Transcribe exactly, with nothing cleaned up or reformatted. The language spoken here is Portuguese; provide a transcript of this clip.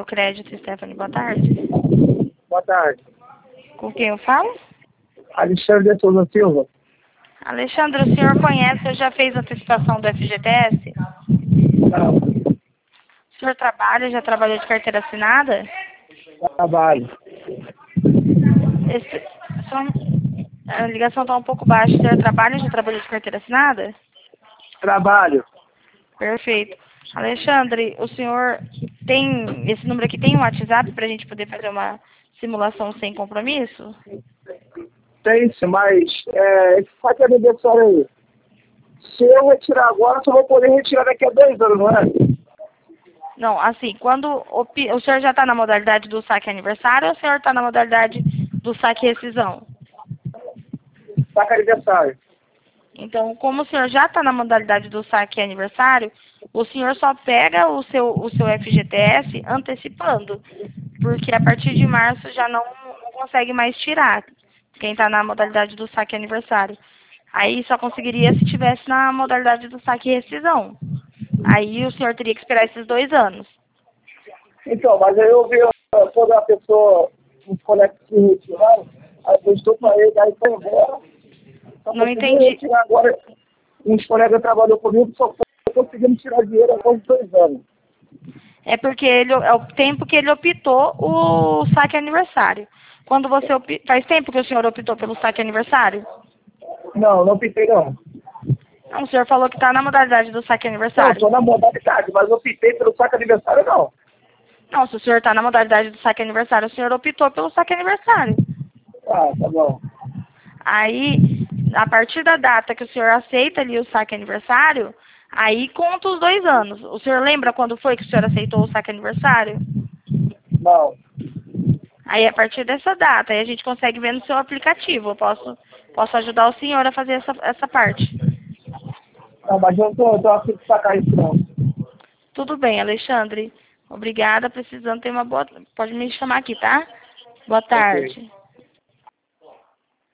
Crédito, Stephanie. Boa tarde. Boa tarde. Com quem eu falo? Alexandre de Souza Silva. Alexandre, o senhor conhece ou já fez antecipação do F G T S? Não, O senhor trabalha, já trabalhou de carteira assinada? trabalho. Esse, só, a ligação está um pouco baixa. O senhor trabalha, já trabalhou de carteira assinada? Trabalho. Perfeito. Alexandre, o senhor tem, esse número aqui tem um WhatsApp para a gente poder fazer uma simulação sem compromisso? Tem sim, mas é, esse saque aniversário aí. Se eu retirar agora, só vou poder retirar daqui a dois anos, não é? Não, assim, quando o, pi- o senhor já está na modalidade do saque aniversário ou o senhor está na modalidade do saque rescisão? Saque aniversário. Então, como o senhor já está na modalidade do saque aniversário, o senhor só pega o seu, o seu F G T S antecipando, porque a partir de março já não, não consegue mais tirar quem está na modalidade do saque aniversário. Aí só conseguiria se tivesse na modalidade do saque rescisão. Aí o senhor teria que esperar esses dois anos. Então, mas aí eu vi ó, quando a pessoa, os colegas se retiraram, aí eu estou para ele, aí foi embora. Só Não consegui entendi. retirar agora. Uns colegas trabalhou comigo, só conseguimos tirar dinheiro após dois anos. É porque ele, é o tempo que ele optou o saque aniversário. Quando você opi- faz tempo que o senhor optou pelo saque aniversário? Não, não pitei não. Não, o senhor falou que está na modalidade do saque Não, aniversário. estou na modalidade, mas eu pitei pelo saque aniversário não. Não, se o senhor está na modalidade do saque aniversário, o senhor optou pelo saque aniversário. Ah, tá bom. Aí, a partir da data que o senhor aceita ali o saque aniversário, aí conta os dois anos. O senhor lembra quando foi que o senhor aceitou o saque aniversário? Não. Aí, a partir dessa data, aí a gente consegue ver no seu aplicativo. Eu posso, posso ajudar o senhor a fazer essa, essa parte. Não, mas eu não tô, eu tô afim de sacar isso não. Tudo bem, Alexandre. Obrigada. Precisando ter uma boa... Pode me chamar aqui, tá? Boa Ok. tarde.